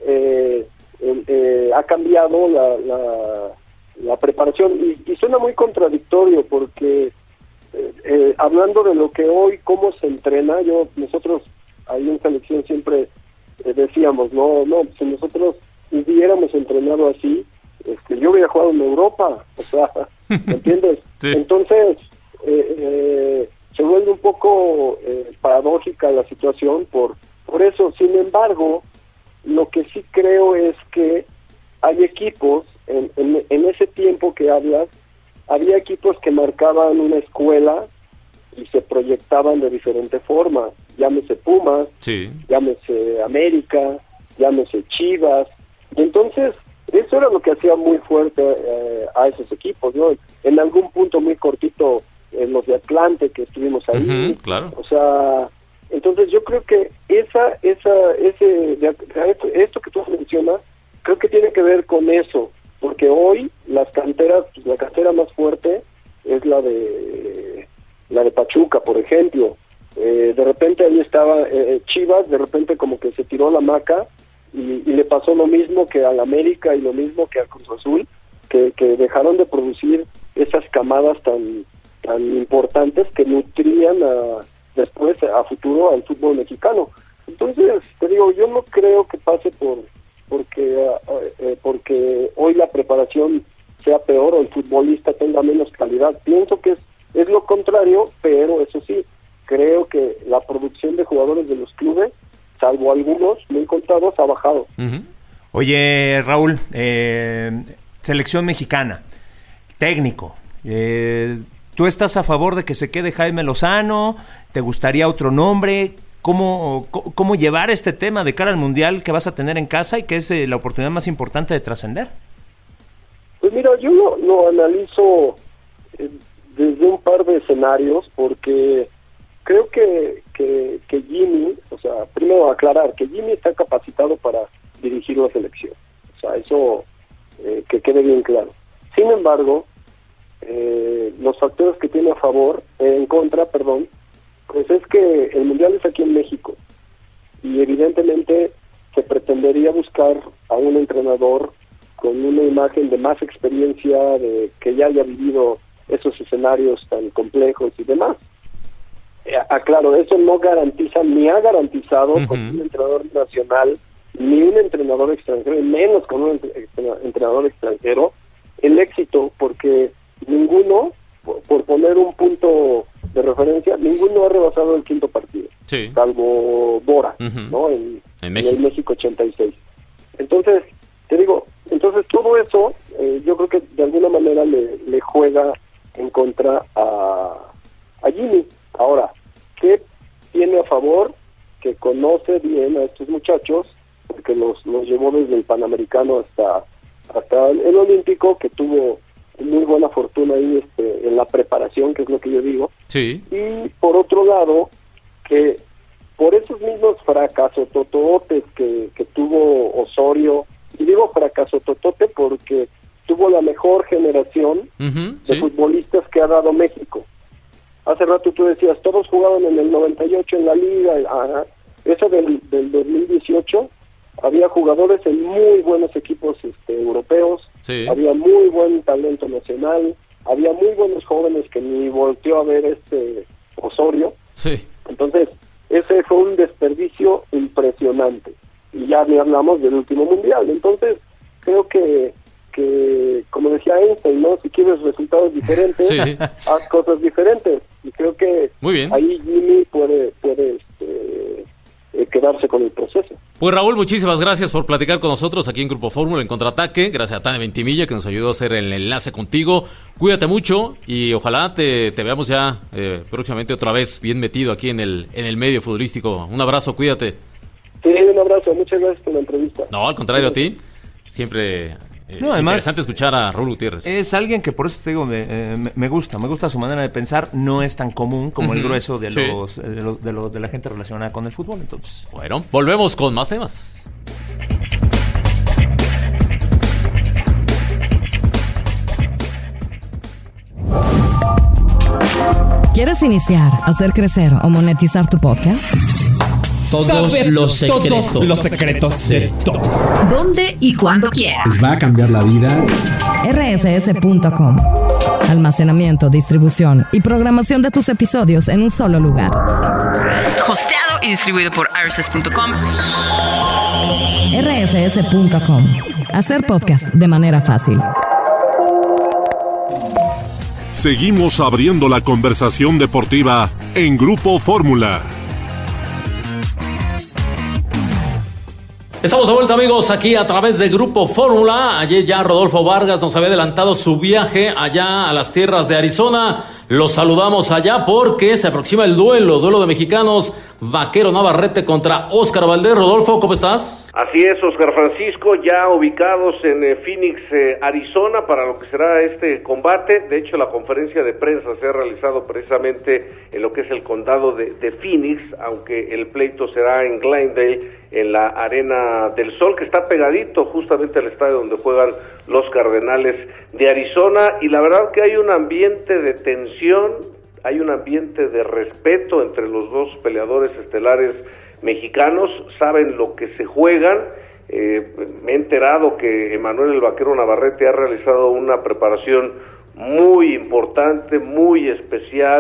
eh, eh, eh, ha cambiado la, la, la preparación. Y, y suena muy contradictorio, porque eh, eh, hablando de lo que hoy, cómo se entrena, yo nosotros ahí en selección siempre eh, decíamos, no, no, si nosotros hubiéramos entrenado así, este, yo hubiera jugado en Europa, o sea, ¿me entiendes? Sí. Entonces, eh, eh, se vuelve un poco eh, paradójica la situación por por eso. Sin embargo, lo que sí creo es que hay equipos, en, en, en ese tiempo que hablas, había equipos que marcaban una escuela y se proyectaban de diferente forma, llámese Pumas, sí. llámese América, llámese Chivas, y entonces eso era lo que hacía muy fuerte eh, a esos equipos, ¿no? En algún punto muy cortito, en los de Atlante, que estuvimos ahí, uh-huh, claro. O sea, entonces yo creo que esa, esa, ese, esto que tú mencionas, creo que tiene que ver con eso, porque hoy las canteras, pues la cantera más fuerte es la de la de Pachuca, por ejemplo. Eh, de repente ahí estaba eh, Chivas, de repente como que se tiró la maca, y, y le pasó lo mismo que al América y lo mismo que a Cruz Azul, que, que dejaron de producir esas camadas tan tan importantes que nutrían a, después a futuro al fútbol mexicano. Entonces, te digo, yo no creo que pase por porque eh, porque hoy la preparación sea peor o el futbolista tenga menos calidad. Pienso que es, es lo contrario, pero eso sí, creo que la producción de jugadores de los clubes, salvo algunos muy contados, ha bajado. Uh-huh. Oye, Raúl, eh, selección mexicana, técnico, eh, ¿tú estás a favor de que se quede Jaime Lozano? ¿Te gustaría otro nombre? ¿Cómo, cómo llevar este tema de cara al Mundial que vas a tener en casa y que es eh, la oportunidad más importante de trascender? Pues mira, yo lo, lo analizo eh, desde un par de escenarios, porque creo que, que, que Jimmy, o sea, primero aclarar que Jimmy está capacitado para dirigir la selección. O sea, eso eh, que quede bien claro. Sin embargo, eh, los factores que tiene a favor, eh, en contra, perdón, pues es que el Mundial es aquí en México y evidentemente se pretendería buscar a un entrenador con una imagen de más experiencia, de que ya haya vivido esos escenarios tan complejos y demás. Eh, aclaro, eso no garantiza, ni ha garantizado uh-huh. con un entrenador nacional, ni un entrenador extranjero, y menos con un entrenador extranjero, el éxito, porque ninguno, por, por poner un punto de referencia, ninguno ha rebasado el quinto partido, sí. salvo Bora, uh-huh. ¿no? En, en, México. en el México ochenta y seis. Entonces, te digo, entonces todo eso, eh, yo creo que de alguna manera le, le juega en contra a, a Jimmy. Ahora, ¿qué tiene a favor? Que conoce bien a estos muchachos, porque los, los llevó desde el Panamericano hasta, hasta el, el Olímpico, que tuvo muy buena fortuna ahí este, en la preparación, que es lo que yo digo. Sí. Y por otro lado, que por esos mismos fracasos tototes que, que tuvo Osorio, y digo fracaso totote porque tuvo la mejor generación uh-huh, de sí. futbolistas que ha dado México. Hace rato tú decías, todos jugaban en el noventa y ocho en la liga, ajá. Eso del, del dos mil dieciocho, había jugadores en muy buenos equipos este, europeos, sí. había muy buen talento nacional, había muy buenos jóvenes que ni volteó a ver este Osorio. Sí. Entonces, ese fue un desperdicio impresionante. Y ya ni hablamos del último mundial. Entonces, creo que, que como decía Einstein, ¿no? Si quieres resultados diferentes, sí. haz cosas diferentes. Y creo que Muy bien. ahí Jimmy puede, puede este, eh, quedarse con el proceso. Pues Raúl, muchísimas gracias por platicar con nosotros aquí en Grupo Fórmula en Contraataque. Gracias a Tania Ventimilla que nos ayudó a hacer el enlace contigo. Cuídate mucho y ojalá te, te veamos ya eh, próximamente otra vez bien metido aquí en el, en el medio futbolístico. Un abrazo, cuídate. Sí, un abrazo. Muchas gracias por la entrevista. No, al contrario a ti. Siempre... Eh, no, además, interesante escuchar a Raúl Gutiérrez. Es alguien que por eso te digo, me, eh, me gusta, me gusta su manera de pensar, no es tan común como uh-huh. el grueso de, sí. los, de, lo, de, lo, de la gente relacionada con el fútbol, entonces. Bueno, volvemos con más temas. ¿Quieres iniciar, hacer crecer o monetizar tu podcast? Todos Saber los secretos. Todos los secretos sí. de todos. ¿Dónde y cuándo quieras? Les va a cambiar la vida. R S S punto com. Almacenamiento, distribución y programación de tus episodios en un solo lugar. Hosteado y distribuido por R S S punto com. R S S punto com. Hacer podcast de manera fácil. Seguimos abriendo la conversación deportiva en Grupo Fórmula. Estamos de vuelta, amigos, aquí a través de Grupo Fórmula. Ayer ya Rodolfo Vargas nos había adelantado su viaje allá a las tierras de Arizona. Los saludamos allá porque se aproxima el duelo, duelo de mexicanos, Vaquero Navarrete contra Óscar Valdés. Rodolfo, ¿cómo estás? Así es, Óscar Francisco, ya ubicados en eh, Phoenix, eh, Arizona, para lo que será este combate. De hecho, la conferencia de prensa se ha realizado precisamente en lo que es el condado de, de Phoenix, aunque el pleito será en Glendale, en la Arena del Sol, que está pegadito justamente al estadio donde juegan los Cardenales de Arizona, y la verdad que hay un ambiente de tensión, hay un ambiente de respeto entre los dos peleadores estelares mexicanos, saben lo que se juegan. Eh, me he enterado que Emanuel el Vaquero Navarrete ha realizado una preparación muy importante, muy especial,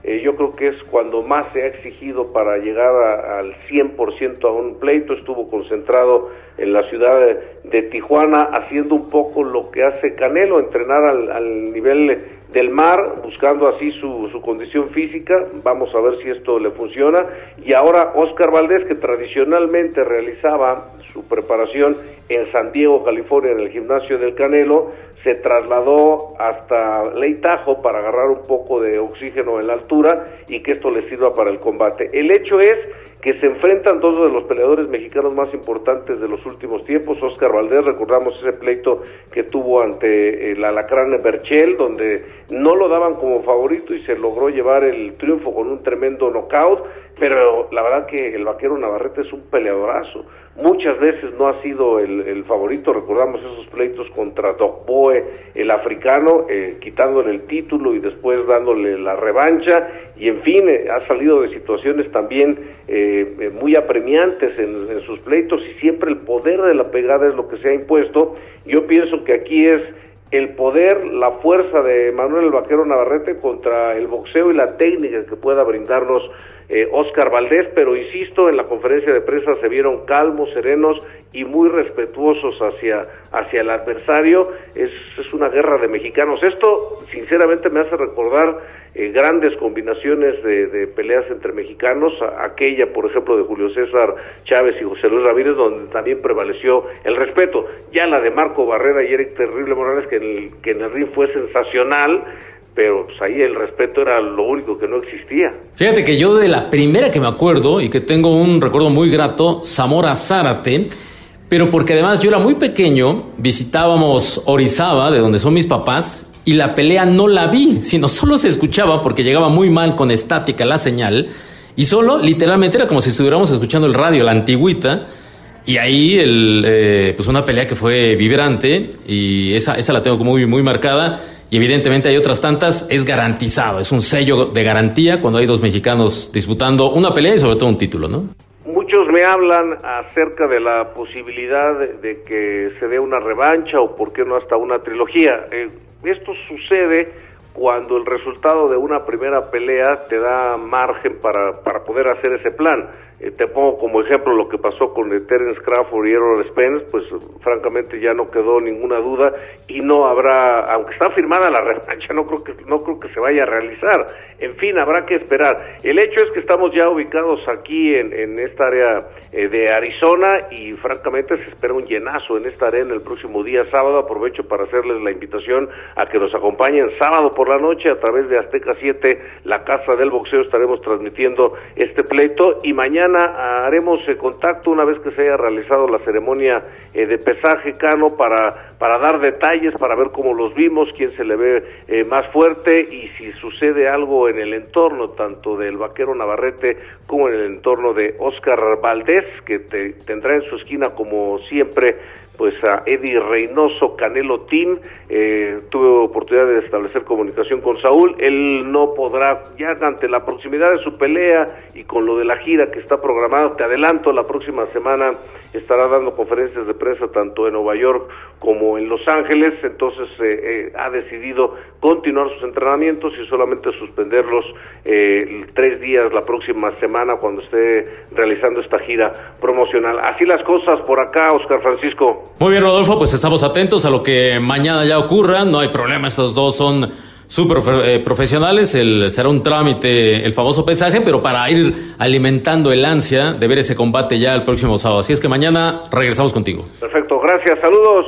Eh, yo creo que es cuando más se ha exigido para llegar a, al cien por ciento a un pleito. Estuvo concentrado en la ciudad de, de Tijuana, haciendo un poco lo que hace Canelo, entrenar al, al nivel del mar, buscando así su, su condición física. Vamos a ver si esto le funciona. Y ahora Oscar Valdés, que tradicionalmente realizaba su preparación en San Diego, California, en el gimnasio del Canelo, se trasladó hasta Lake Tahoe para agarrar un poco de oxígeno en la altura y que esto le sirva para el combate. El hecho es que se enfrentan dos de los peleadores mexicanos más importantes de los últimos tiempos. Oscar Valdés, recordamos ese pleito que tuvo ante el Alacrán Berchel, donde no lo daban como favorito y se logró llevar el triunfo con un tremendo knockout, pero la verdad que el Vaquero Navarrete es un peleadorazo. Muchas veces no ha sido el, el favorito. Recordamos esos pleitos contra Doc Boe, el africano, eh, quitándole el título y después dándole la revancha, y en fin, eh, ha salido de situaciones también eh, eh, muy apremiantes en, en sus pleitos, y siempre el poder de la pegada es lo que se ha impuesto. Yo pienso que aquí es el poder, la fuerza de Manuel el Vaquero Navarrete contra el boxeo y la técnica que pueda brindarnos eh, Oscar Valdés, pero insisto, en la conferencia de prensa se vieron calmos, serenos y muy respetuosos hacia, hacia el adversario. Es, es una guerra de mexicanos. Esto sinceramente me hace recordar eh, grandes combinaciones de, de peleas entre mexicanos, a, aquella por ejemplo de Julio César Chávez y José Luis Ramírez, donde también prevaleció el respeto. Ya la de Marco Barrera y Eric Terrible Morales, que en el, que en el ring fue sensacional, pero pues ahí el respeto era lo único que no existía. Fíjate que yo de la primera que me acuerdo y que tengo un recuerdo muy grato, Zamora Zárate, pero porque además yo era muy pequeño, visitábamos Orizaba, de donde son mis papás, y la pelea no la vi, sino solo se escuchaba porque llegaba muy mal con estática la señal, y solo literalmente era como si estuviéramos escuchando el radio, la antigüita, y ahí el, eh, pues una pelea que fue vibrante, y esa, esa la tengo como muy, muy marcada. Y evidentemente hay otras tantas, es garantizado, es un sello de garantía cuando hay dos mexicanos disputando una pelea y sobre todo un título, ¿no? Muchos me hablan acerca de la posibilidad de, de que se dé una revancha o por qué no hasta una trilogía. Eh, esto sucede cuando el resultado de una primera pelea te da margen para, para poder hacer ese plan. Eh, te pongo como ejemplo lo que pasó con eh, Terence Crawford y Errol Spence, pues francamente ya no quedó ninguna duda y no habrá, aunque está firmada la revancha, no creo que no creo que se vaya a realizar. En fin, habrá que esperar. El hecho es que estamos ya ubicados aquí en, en esta área eh, de Arizona y francamente se espera un llenazo en esta arena el próximo día sábado. Aprovecho para hacerles la invitación a que nos acompañen sábado por la noche a través de Azteca siete, la casa del boxeo. Estaremos transmitiendo este pleito y mañana haremos eh, contacto una vez que se haya realizado la ceremonia eh, de pesaje, Cano, para, para dar detalles, para ver cómo los vimos, quién se le ve eh, más fuerte y si sucede algo en el entorno tanto del Vaquero Navarrete como en el entorno de Oscar Valdés, que te, tendrá en su esquina como siempre pues a Eddie Reynoso Canelo Team. Eh, tuve oportunidad de establecer comunicación con Saúl. Él no podrá, ya ante la proximidad de su pelea y con lo de la gira que está programado, te adelanto, la próxima semana estará dando conferencias de prensa tanto en Nueva York como en Los Ángeles. Entonces eh, eh, ha decidido continuar sus entrenamientos y solamente suspenderlos eh, tres días la próxima semana cuando esté realizando esta gira promocional. Así las cosas por acá, Oscar Francisco. Muy bien, Rodolfo, pues estamos atentos a lo que mañana ya ocurra. No hay problema, estos dos son súper eh, profesionales. El, será un trámite, el famoso pesaje, pero para ir alimentando el ansia de ver ese combate ya el próximo sábado. Así es que mañana regresamos contigo. Perfecto, gracias, saludos.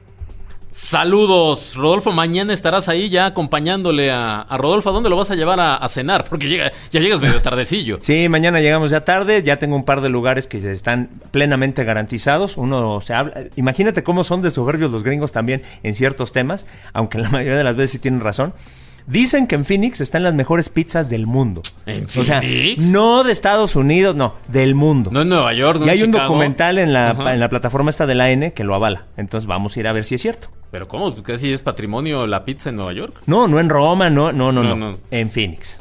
Saludos, Rodolfo. Mañana estarás ahí ya acompañándole a, a Rodolfo. ¿A dónde lo vas a llevar a, a cenar? Porque llega, ya llegas medio tardecillo. Sí, mañana llegamos ya tarde. Ya tengo un par de lugares que están plenamente garantizados. Uno se habla. Imagínate cómo son de soberbios los gringos también en ciertos temas, aunque la mayoría de las veces sí tienen razón. Dicen que en Phoenix están las mejores pizzas del mundo. ¿En Phoenix? O sea, no de Estados Unidos, no, del mundo. No en Nueva York, no y en hay un Chicago. documental en la, Ajá. en la plataforma esta de la N que lo avala. Entonces vamos a ir a ver si es cierto. ¿Pero cómo? ¿Casi es patrimonio la pizza en Nueva York? No, no en Roma, no, no, no, No, no. no. En Phoenix.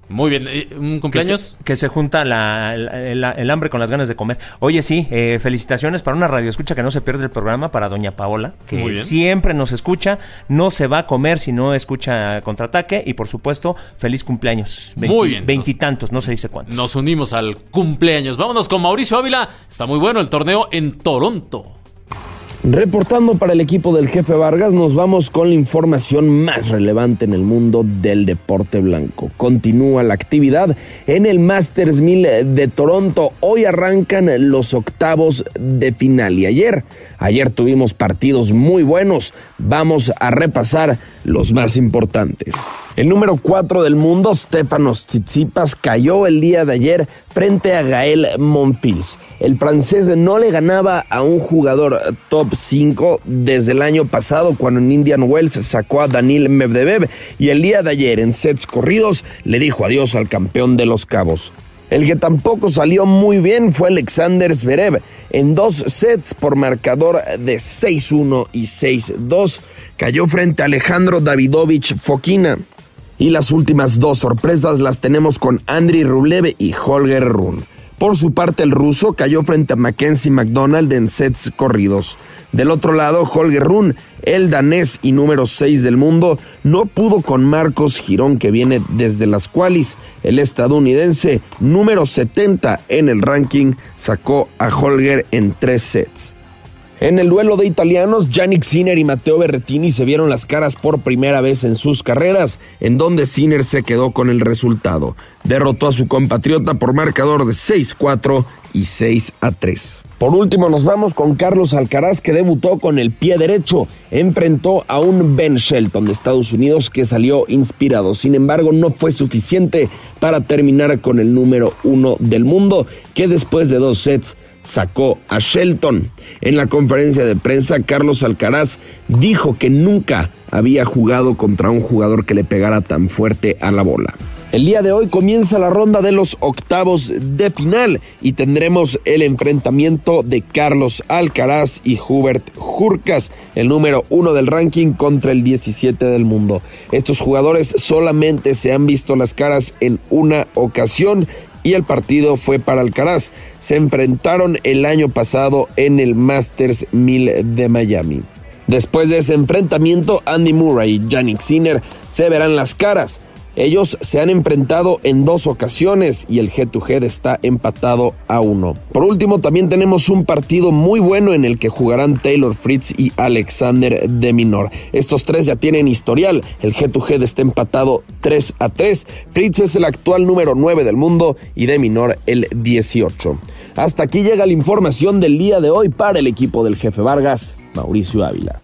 Muy bien, ¿un cumpleaños? Que se, que se junta la, la, la, el hambre con las ganas de comer. Oye, sí, eh, felicitaciones para una radioescucha que no se pierde el programa, para doña Paola, que siempre nos escucha, no se va a comer si no escucha Contraataque, y por supuesto, feliz cumpleaños. veinte, muy bien. Veintitantos, no se dice cuántos. Nos unimos al cumpleaños. Vámonos con Mauricio Ávila, está muy bueno el torneo en Toronto. Reportando para el equipo del Jefe Vargas, nos vamos con la información más relevante en el mundo del deporte blanco. Continúa la actividad en el Masters mil de Toronto. Hoy arrancan los octavos de final y ayer, ayer tuvimos partidos muy buenos. Vamos a repasar los más importantes. El número cuatro del mundo, Stefanos Tsitsipas, cayó el día de ayer frente a Gael Monfils. El francés no le ganaba a un jugador top cinco desde el año pasado, cuando en Indian Wells sacó a Daniil Medvedev, y el día de ayer en sets corridos le dijo adiós al campeón de Los Cabos. El que tampoco salió muy bien fue Alexander Zverev. En dos sets por marcador de seis uno y seis dos, cayó frente a Alejandro Davidovich Fokina. Y las últimas dos sorpresas las tenemos con Andriy Rublev y Holger Rune. Por su parte, el ruso cayó frente a Mackenzie McDonald en sets corridos. Del otro lado, Holger Rune, el danés y número seis del mundo, no pudo con Marcos Girón, que viene desde las qualis. El estadounidense, número setenta en el ranking, sacó a Holger en tres sets. En el duelo de italianos, Jannik Sinner y Matteo Berrettini se vieron las caras por primera vez en sus carreras, en donde Sinner se quedó con el resultado. Derrotó a su compatriota por marcador de seis cuatro y seis a tres. Por último, nos vamos con Carlos Alcaraz, que debutó con el pie derecho. Enfrentó a un Ben Shelton de Estados Unidos que salió inspirado. Sin embargo, no fue suficiente para terminar con el número uno del mundo, que después de dos sets sacó a Shelton. En la conferencia de prensa, Carlos Alcaraz dijo que nunca había jugado contra un jugador que le pegara tan fuerte a la bola. El día de hoy comienza la ronda de los octavos de final y tendremos el enfrentamiento de Carlos Alcaraz y Hubert Hurkacz, el número uno del ranking contra el diecisiete del mundo. Estos jugadores solamente se han visto las caras en una ocasión y el partido fue para Alcaraz. Se enfrentaron el año pasado en el Masters mil de Miami. Después de ese enfrentamiento, Andy Murray y Jannik Sinner se verán las caras. Ellos se han enfrentado en dos ocasiones y el head to head está empatado a uno. Por último, también tenemos un partido muy bueno en el que jugarán Taylor Fritz y Alexander de Minaur. Estos tres ya tienen historial. El head to head está empatado tres a tres. Fritz es el actual número nueve del mundo y de Minaur el dieciocho. Hasta aquí llega la información del día de hoy para el equipo del Jefe Vargas, Mauricio Ávila.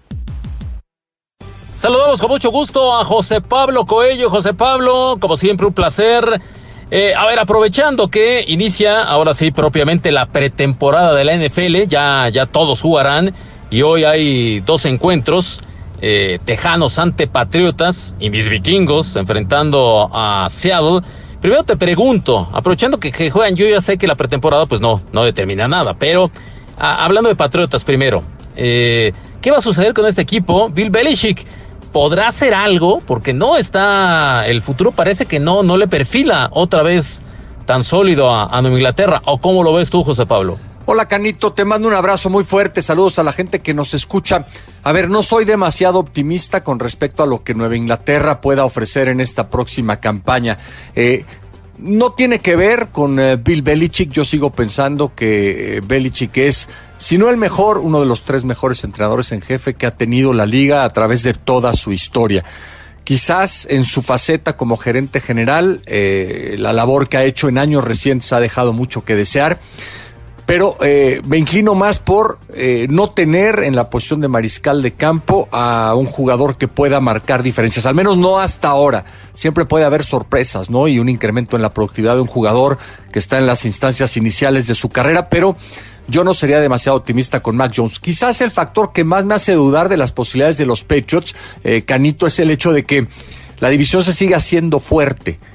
Saludamos con mucho gusto a José Pablo Coello. José Pablo, como siempre, un placer. Eh, a ver, aprovechando que inicia, ahora sí, propiamente la pretemporada de la N F L, ya, ya todos jugarán, y hoy hay dos encuentros, eh, Tejanos ante Patriotas, y mis vikingos enfrentando a Seattle. Primero te pregunto, aprovechando que, que juegan, yo ya sé que la pretemporada pues no, no determina nada, pero a, hablando de Patriotas primero, eh, ¿qué va a suceder con este equipo? Bill Belichick ¿podrá hacer algo? Porque no está, el futuro parece que no, no le perfila otra vez tan sólido a, a Nueva Inglaterra. ¿O cómo lo ves tú, José Pablo? Hola, Canito, te mando un abrazo muy fuerte, saludos a la gente que nos escucha. A ver, no soy demasiado optimista con respecto a lo que Nueva Inglaterra pueda ofrecer en esta próxima campaña. Eh, no tiene que ver con eh, Bill Belichick, yo sigo pensando que eh, Belichick es, si no el mejor, uno de los tres mejores entrenadores en jefe que ha tenido la liga a través de toda su historia. Quizás en su faceta como gerente general, eh, la labor que ha hecho en años recientes ha dejado mucho que desear, pero eh, me inclino más por eh, no tener en la posición de mariscal de campo a un jugador que pueda marcar diferencias, al menos no hasta ahora. Siempre puede haber sorpresas, ¿no? Y un incremento en la productividad de un jugador que está en las instancias iniciales de su carrera, pero yo no sería demasiado optimista con Mac Jones. Quizás el factor que más me hace dudar de las posibilidades de los Patriots, eh, Canito, es el hecho de que la división se sigue haciendo fuerte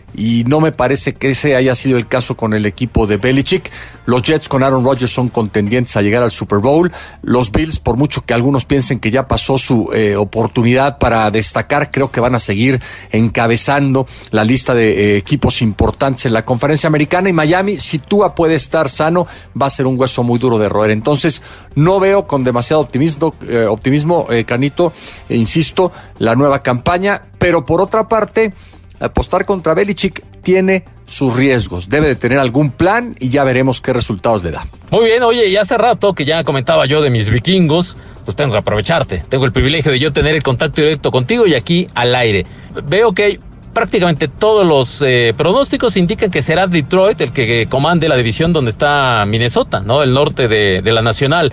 y no me parece que ese haya sido el caso con el equipo de Belichick. Los Jets con Aaron Rodgers son contendientes a llegar al Super Bowl. Los Bills, por mucho que algunos piensen que ya pasó su eh, oportunidad para destacar, creo que van a seguir encabezando la lista de eh, equipos importantes en la conferencia americana. Y Miami, si Tua puede estar sano, va a ser un hueso muy duro de roer. Entonces, no veo con demasiado optimismo, eh, optimismo eh, Canito, eh, insisto, la nueva campaña. Pero por otra parte, apostar contra Belichick tiene sus riesgos. Debe de tener algún plan y ya veremos qué resultados le da. Muy bien, oye, y hace rato que ya comentaba yo de mis vikingos, pues tengo que aprovecharte. Tengo el privilegio de yo tener el contacto directo contigo y aquí al aire. Veo que hay prácticamente todos los eh, pronósticos indican que será Detroit el que, que comande la división donde está Minnesota, ¿no? El norte de, de la Nacional.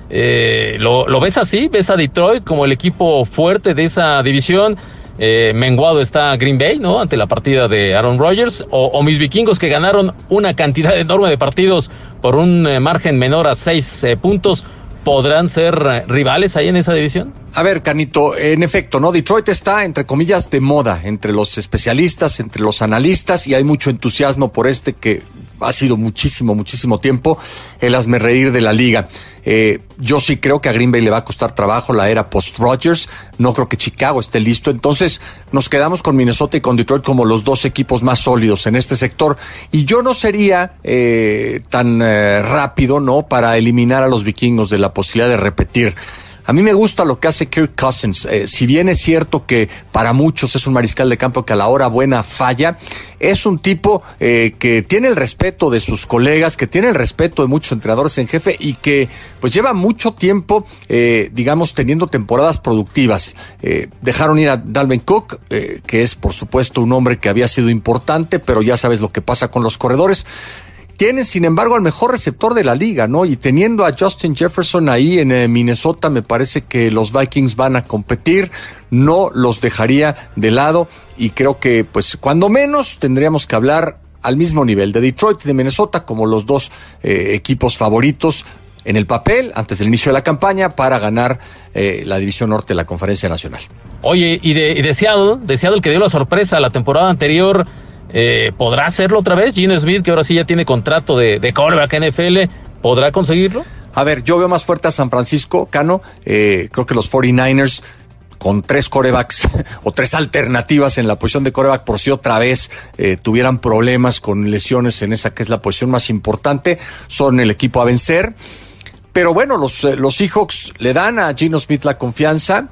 Eh, ¿lo, ¿Lo ves así? ¿Ves a Detroit como el equipo fuerte de esa división? Eh, menguado está Green Bay, ¿no? Ante la partida de Aaron Rodgers, o, o mis vikingos que ganaron una cantidad enorme de partidos por un eh, margen menor a seis eh, puntos, ¿podrán ser eh, rivales ahí en esa división? A ver, Canito, en efecto, ¿no? Detroit está, entre comillas, de moda entre los especialistas, entre los analistas, y hay mucho entusiasmo por este que ha sido muchísimo, muchísimo tiempo el hazmerreír de la liga. Eh, yo sí creo que a Green Bay le va a costar trabajo la era post-Rodgers. No creo que Chicago esté listo. Entonces nos quedamos con Minnesota y con Detroit como los dos equipos más sólidos en este sector. Y yo no sería eh, tan eh, rápido, ¿no?, para eliminar a los vikingos de la posibilidad de repetir. A mí me gusta lo que hace Kirk Cousins. Eh, si bien es cierto que para muchos es un mariscal de campo que a la hora buena falla, es un tipo eh, que tiene el respeto de sus colegas, que tiene el respeto de muchos entrenadores en jefe y que pues lleva mucho tiempo, eh, digamos, teniendo temporadas productivas. Eh, dejaron ir a Dalvin Cook, eh, que es por supuesto un hombre que había sido importante, pero ya sabes lo que pasa con los corredores. Tienen, sin embargo, al mejor receptor de la liga, ¿no? Y teniendo a Justin Jefferson ahí en eh, Minnesota, me parece que los Vikings van a competir, no los dejaría de lado y creo que, pues, cuando menos tendríamos que hablar al mismo nivel de Detroit y de Minnesota como los dos eh, equipos favoritos en el papel antes del inicio de la campaña para ganar eh, la División Norte de la Conferencia Nacional. Oye, y de, y de Seattle, de Seattle que dio la sorpresa la temporada anterior, Eh, ¿podrá hacerlo otra vez? Gino Smith, que ahora sí ya tiene contrato de, de quarterback N F L, ¿podrá conseguirlo? A ver, yo veo más fuerte a San Francisco, Cano. Eh, creo que los cuarenta y nueve ers con tres quarterbacks o tres alternativas en la posición de quarterback, por si otra vez eh, tuvieran problemas con lesiones en esa que es la posición más importante, son el equipo a vencer. Pero bueno, los, eh, los Seahawks le dan a Gino Smith la confianza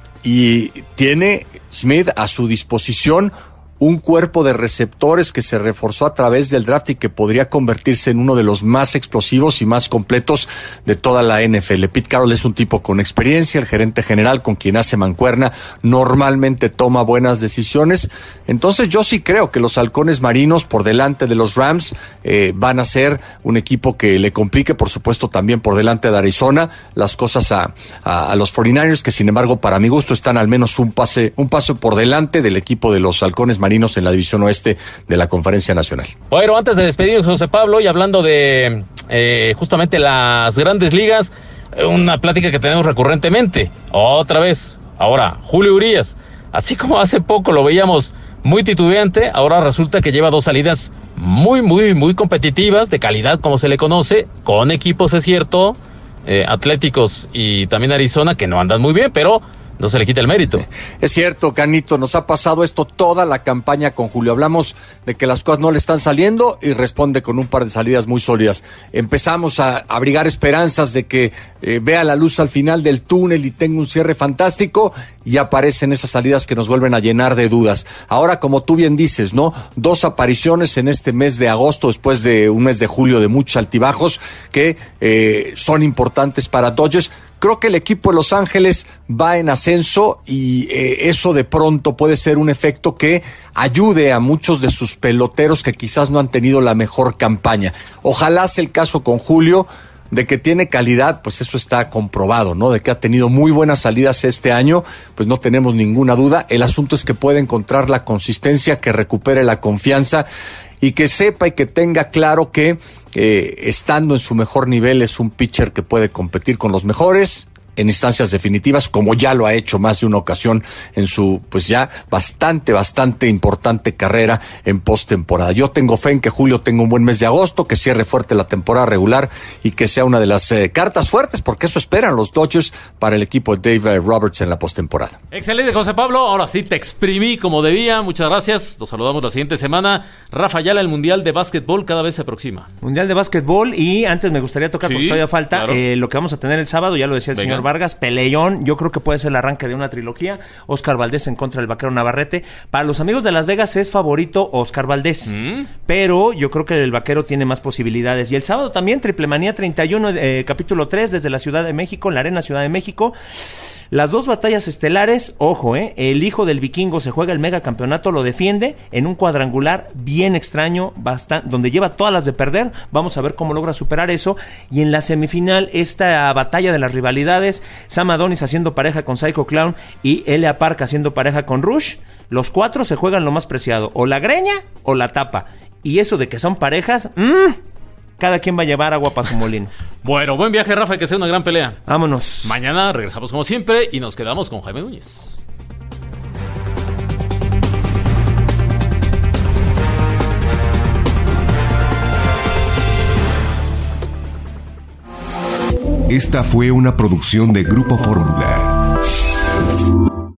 y tiene Smith a su disposición un cuerpo de receptores que se reforzó a través del draft y que podría convertirse en uno de los más explosivos y más completos de toda la N F L. Pete Carroll es un tipo con experiencia, el gerente general con quien hace mancuerna, normalmente toma buenas decisiones. Entonces yo sí creo que los halcones marinos por delante de los Rams eh, van a ser un equipo que le complique, por supuesto también por delante de Arizona, las cosas a, a, a los cuarenta y nueve ers, que sin embargo para mi gusto están al menos un pase, un paso por delante del equipo de los halcones marinos Marinos en la división oeste de la Conferencia Nacional. Bueno, antes de despedirnos, José Pablo, y hablando de eh, justamente las grandes ligas, una plática que tenemos recurrentemente, otra vez, ahora, Julio Urías, así como hace poco lo veíamos muy titubeante, ahora resulta que lleva dos salidas muy, muy, muy competitivas, de calidad como se le conoce, con equipos, es cierto, eh, Atléticos y también Arizona, que no andan muy bien, pero no se le quita el mérito. Es cierto, Canito, nos ha pasado esto toda la campaña con Julio. Hablamos de que las cosas no le están saliendo y responde con un par de salidas muy sólidas. Empezamos a abrigar esperanzas de que eh, vea la luz al final del túnel y tenga un cierre fantástico y aparecen esas salidas que nos vuelven a llenar de dudas. Ahora, como tú bien dices, ¿no? Dos apariciones en este mes de agosto, después de un mes de julio de muchos altibajos que eh, son importantes para Dodgers. Creo que el equipo de Los Ángeles va en ascenso y eh, eso de pronto puede ser un efecto que ayude a muchos de sus peloteros que quizás no han tenido la mejor campaña. Ojalá sea el caso con Julio, de que tiene calidad, pues eso está comprobado, ¿no? De que ha tenido muy buenas salidas este año, pues no tenemos ninguna duda. El asunto es que puede encontrar la consistencia, que recupere la confianza y que sepa y que tenga claro que eh, estando en su mejor nivel es un pitcher que puede competir con los mejores en instancias definitivas, como ya lo ha hecho más de una ocasión en su, pues ya bastante, bastante importante carrera en postemporada. Yo tengo fe en que Julio tenga un buen mes de agosto, que cierre fuerte la temporada regular y que sea una de las eh, cartas fuertes, porque eso esperan los Dodgers para el equipo de Dave Roberts en la postemporada. Excelente, José Pablo. Ahora sí te exprimí como debía. Muchas gracias. Nos saludamos la siguiente semana. Rafa Ayala, el Mundial de Básquetbol cada vez se aproxima. Mundial de Básquetbol, y antes me gustaría tocar, Sí, porque todavía falta, claro. eh, lo que vamos a tener el sábado, ya lo decía el Venga. señor Vargas, peleón, yo creo que puede ser el arranque de una trilogía. Oscar Valdés en contra del vaquero Navarrete. Para los amigos de Las Vegas es favorito Oscar Valdés, ¿Mm? pero yo creo que el vaquero tiene más posibilidades. Y el sábado también, Triple Manía treinta y uno, eh, capítulo tres, desde la Ciudad de México, en la Arena Ciudad de México. Las dos batallas estelares, ojo, eh, el hijo del vikingo se juega el megacampeonato, lo defiende en un cuadrangular bien extraño, bastante, donde lleva todas las de perder. Vamos a ver cómo logra superar eso. Y en la semifinal, esta batalla de las rivalidades, Sam Adonis haciendo pareja con Psycho Clown y Elia Park haciendo pareja con Rush. Los cuatro se juegan lo más preciado, o la greña o la tapa. Y eso de que son parejas, mmm, cada quien va a llevar agua para su molino. Bueno, buen viaje, Rafa, que sea una gran pelea. Vámonos. Mañana regresamos como siempre y nos quedamos con Jaime Núñez. Esta fue una producción de Grupo Fórmula.